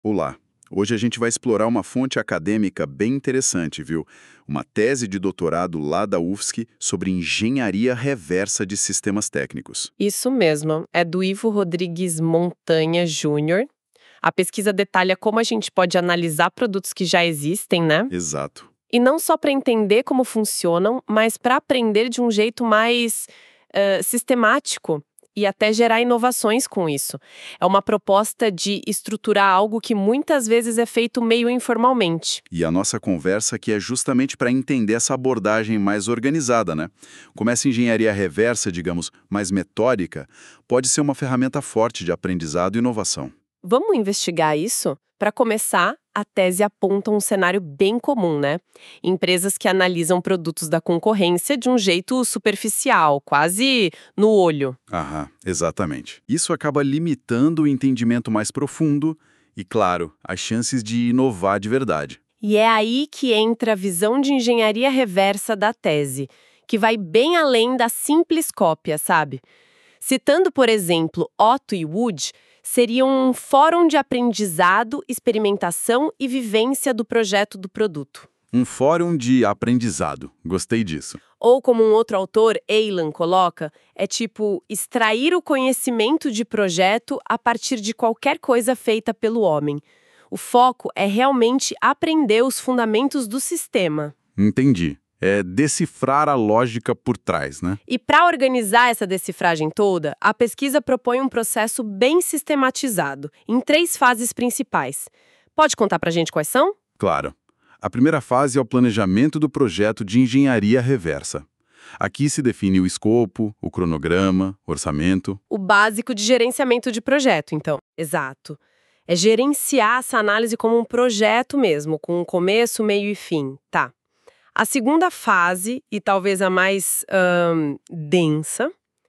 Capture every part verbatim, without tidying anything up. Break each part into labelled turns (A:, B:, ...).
A: Olá! Hoje a gente vai explorar uma fonte acadêmica bem interessante, viu? Uma tese de doutorado lá da U F S C sobre engenharia reversa de sistemas técnicos.
B: Isso mesmo, é do Ivo Rodrigues Montanha Júnior A pesquisa detalha como a gente pode analisar produtos que já existem, né?
A: Exato.
B: E não só para entender como funcionam, mas para aprender de um jeito mais eh, sistemático e até gerar inovações com isso. É uma proposta de estruturar algo que muitas vezes é feito meio informalmente.
A: E a nossa conversa aqui é justamente para entender essa abordagem mais organizada, né? Como essa engenharia reversa, digamos, mais metódica, pode ser uma ferramenta forte de aprendizado e inovação.
B: Vamos investigar isso? Para começar, a tese aponta um cenário bem comum, né? Empresas que analisam produtos da concorrência de um jeito superficial, quase no olho.
A: Aham, exatamente. Isso acaba limitando o entendimento mais profundo e, claro, as chances de inovar de verdade.
B: E é aí que entra a visão de engenharia reversa da tese, que vai bem além da simples cópia, sabe? Citando, por exemplo, Otto e Wood, seria um fórum de aprendizado, experimentação e vivência do projeto do produto.
A: Um fórum de aprendizado. Gostei disso.
B: Ou como um outro autor, Eilan, coloca, é tipo extrair o conhecimento de projeto a partir de qualquer coisa feita pelo homem. O foco é realmente aprender os fundamentos do sistema.
A: Entendi. É decifrar a lógica por trás, né?
B: E para organizar essa decifragem toda, a pesquisa propõe um processo bem sistematizado, em três fases principais. Pode contar pra gente quais são?
A: Claro. A primeira fase é o planejamento do projeto de engenharia reversa. Aqui se define o escopo, o cronograma, orçamento.
B: O básico de gerenciamento de projeto, então. Exato. É gerenciar essa análise como um projeto mesmo, com um começo, meio e fim. Tá. A segunda fase, e talvez a mais hum, densa,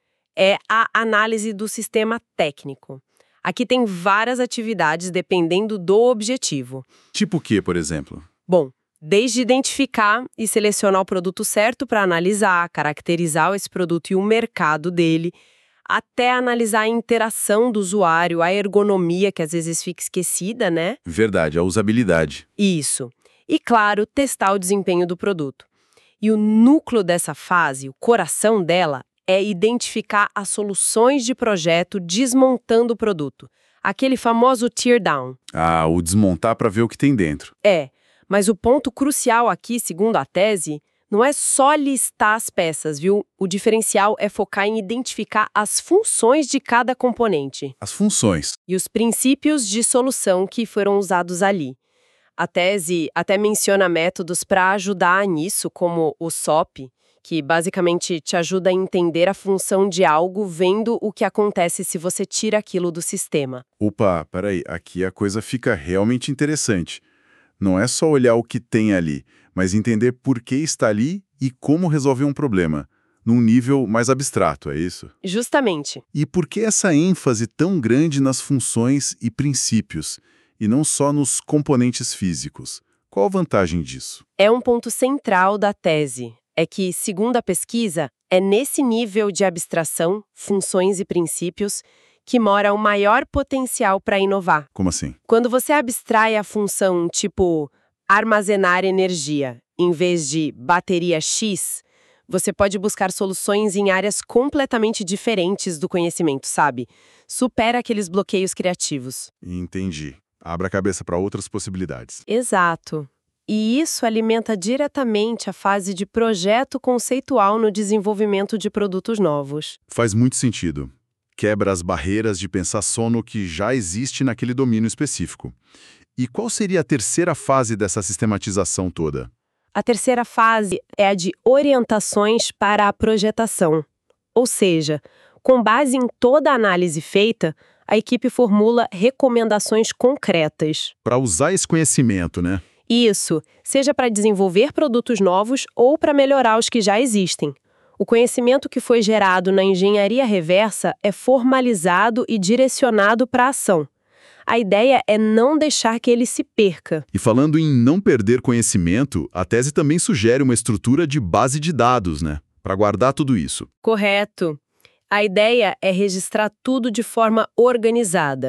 B: é a análise do sistema técnico. Aqui tem várias atividades dependendo do objetivo.
A: Tipo o quê, por exemplo?
B: Bom, desde identificar e selecionar o produto certo para analisar, caracterizar esse produto e o mercado dele, até analisar a interação do usuário, a ergonomia, que às vezes fica esquecida, né?
A: Verdade, a usabilidade.
B: Isso. E, claro, testar o desempenho do produto. E o núcleo dessa fase, o coração dela, é identificar as soluções de projeto desmontando o produto. Aquele famoso tear down.
A: Ah, o desmontar para ver o que tem dentro.
B: É, mas o ponto crucial aqui, segundo a tese, não é só listar as peças, viu? O diferencial é focar em identificar as funções de cada componente.
A: As funções.
B: E os princípios de solução que foram usados ali. A tese até menciona métodos para ajudar nisso, como o S O P, que basicamente te ajuda a entender a função de algo vendo o que acontece se você tira aquilo do sistema.
A: Opa, peraí, aqui a coisa fica realmente interessante. Não é só olhar o que tem ali, mas entender por que está ali e como resolver um problema, num nível mais abstrato, é isso?
B: Justamente.
A: E por que essa ênfase tão grande nas funções e princípios, e não só nos componentes físicos? Qual a vantagem disso?
B: É um ponto central da tese. É que, segundo a pesquisa, é nesse nível de abstração, funções e princípios, que mora o maior potencial para inovar.
A: Como assim?
B: Quando você abstrai a função tipo armazenar energia, em vez de bateria X, você pode buscar soluções em áreas completamente diferentes do conhecimento, sabe? Supera aqueles bloqueios criativos.
A: Entendi. Abra a cabeça para outras possibilidades.
B: Exato. E isso alimenta diretamente a fase de projeto conceitual no desenvolvimento de produtos novos.
A: Faz muito sentido. Quebra as barreiras de pensar só no que já existe naquele domínio específico. E qual seria a terceira fase dessa sistematização toda?
B: A terceira fase é a de orientações para a projetação. Ou seja, com base em toda a análise feita, a equipe formula recomendações concretas.
A: Para usar esse conhecimento, né?
B: Isso, seja para desenvolver produtos novos ou para melhorar os que já existem. O conhecimento que foi gerado na engenharia reversa é formalizado e direcionado para a ação. A ideia é não deixar que ele se perca.
A: E falando em não perder conhecimento, a tese também sugere uma estrutura de base de dados, né? Para guardar tudo isso.
B: Correto. A ideia é registrar tudo de forma organizada.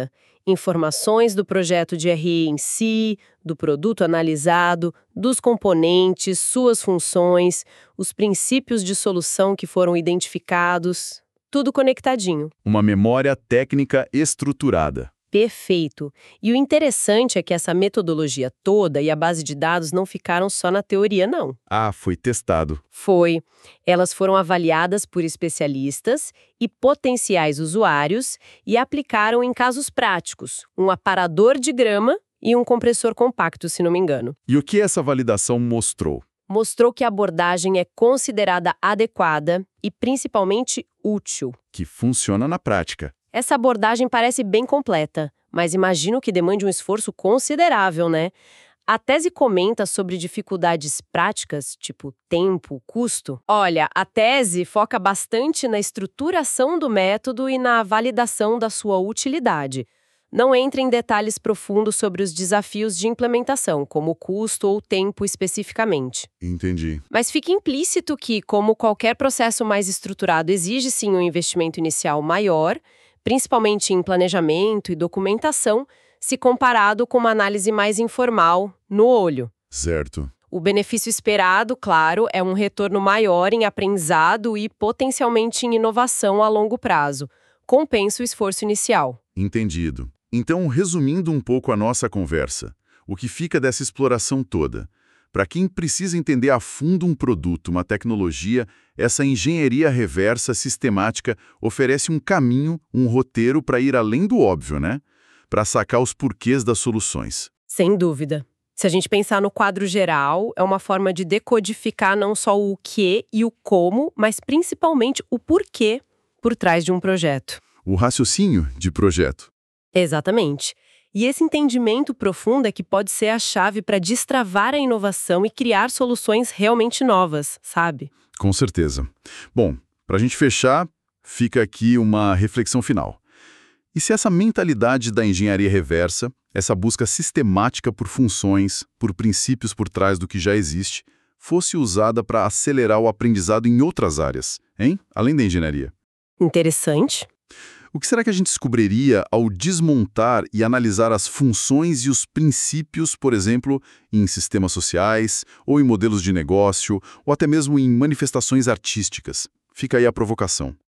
B: Informações do projeto de R I em si, do produto analisado, dos componentes, suas funções, os princípios de solução que foram identificados, tudo conectadinho.
A: Uma memória técnica estruturada.
B: Perfeito. E o interessante é que essa metodologia toda e a base de dados não ficaram só na teoria, não.
A: Ah, foi testado.
B: Foi. Elas foram avaliadas por especialistas e potenciais usuários e aplicaram em casos práticos, um aparador de grama e um compressor compacto, se não me engano.
A: E o que essa validação mostrou?
B: Mostrou que a abordagem é considerada adequada e principalmente útil.
A: Que funciona na prática.
B: Essa abordagem parece bem completa, mas imagino que demande um esforço considerável, né? A tese comenta sobre dificuldades práticas, tipo tempo, custo. Olha, a tese foca bastante na estruturação do método e na validação da sua utilidade. Não entra em detalhes profundos sobre os desafios de implementação, como custo ou tempo especificamente.
A: Entendi.
B: Mas fica implícito que, como qualquer processo mais estruturado exige sim um investimento inicial maior, principalmente em planejamento e documentação, se comparado com uma análise mais informal, no olho.
A: Certo.
B: O benefício esperado, claro, é um retorno maior em aprendizado e potencialmente em inovação a longo prazo. Compensa o esforço inicial.
A: Entendido. Então, resumindo um pouco a nossa conversa, o que fica dessa exploração toda? Para quem precisa entender a fundo um produto, uma tecnologia, essa engenharia reversa sistemática oferece um caminho, um roteiro para ir além do óbvio, né? Para sacar os porquês das soluções.
B: Sem dúvida. Se a gente pensar no quadro geral, é uma forma de decodificar não só o que e o como, mas principalmente o porquê por trás de um projeto.
A: O raciocínio de projeto.
B: Exatamente. E esse entendimento profundo é que pode ser a chave para destravar a inovação e criar soluções realmente novas, sabe?
A: Com certeza. Bom, para a gente fechar, fica aqui uma reflexão final. E se essa mentalidade da engenharia reversa, essa busca sistemática por funções, por princípios por trás do que já existe, fosse usada para acelerar o aprendizado em outras áreas, hein? Além da engenharia?
B: Interessante.
A: O que será que a gente descobriria ao desmontar e analisar as funções e os princípios, por exemplo, em sistemas sociais, ou em modelos de negócio, ou até mesmo em manifestações artísticas? Fica aí a provocação.